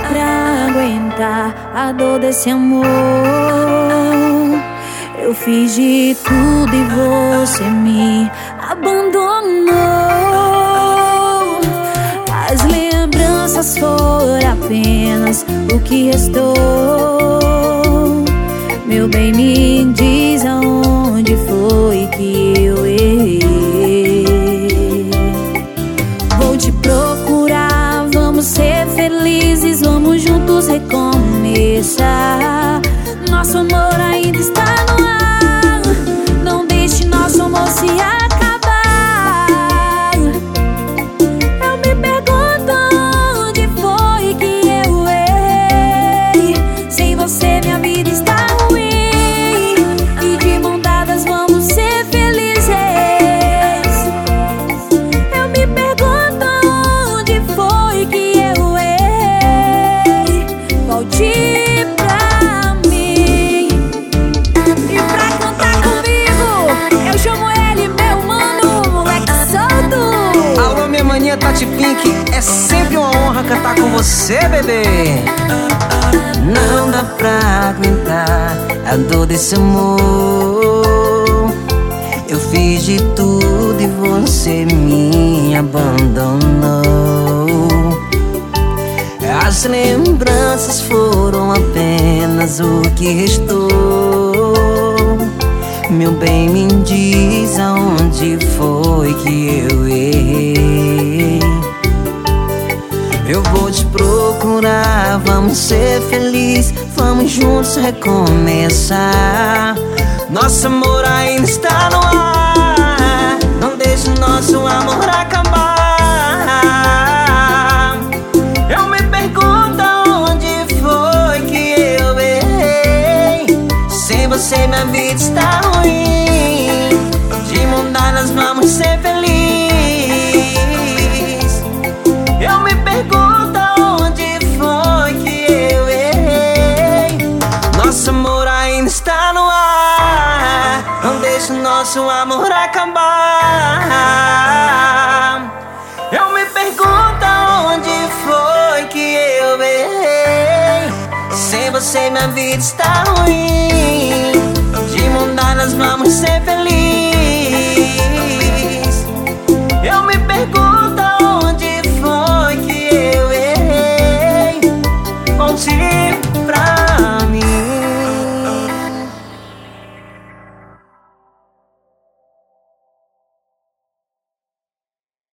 pra aguentar a dor desse amor. Eu fiz de tudo e você me abandonou. As lembranças foram apenas o que restou. Meu bem, me diz aonde foi que eu errei. Vou te procurar, vamos ser felizes, vamos juntos recomeçar. Nosso amor ainda está no ar, não deixe nosso amor se acabar. Eu me pergunto onde foi que eu errei. Sem você minha vida está ruim, e de mão dadas vamos ser felizes. Eu me pergunto onde foi que eu errei. Volte pra mim. E pra cantar comigo eu chamo ele, meu mano, moleque solto. Alô, minha maninha Tati Pink, é sempre uma honra cantar com você, bebê. Não dá pra aguentar a dor desse amor. Eu fiz de tudo e você me abandonou. As lembranças foram apenas o que restou. Meu bem, me diz aonde foi que eu errei. Eu vou te procurar, vamos ser felizes, vamos juntos recomeçar. Nosso amor ainda está no ar, não deixe nosso amor acabar. Eu me pergunto onde foi que eu errei. Sem você minha vida está ruim, de mão dadas vamos ser felizes. Eu me pergunto onde foi que eu errei. Nosso amor ainda está no ar, não deixe nosso amor acabar. Eu me pergunto onde foi que eu errei. Sem você minha vida está ruim, de mão dadas vamos ser felizes.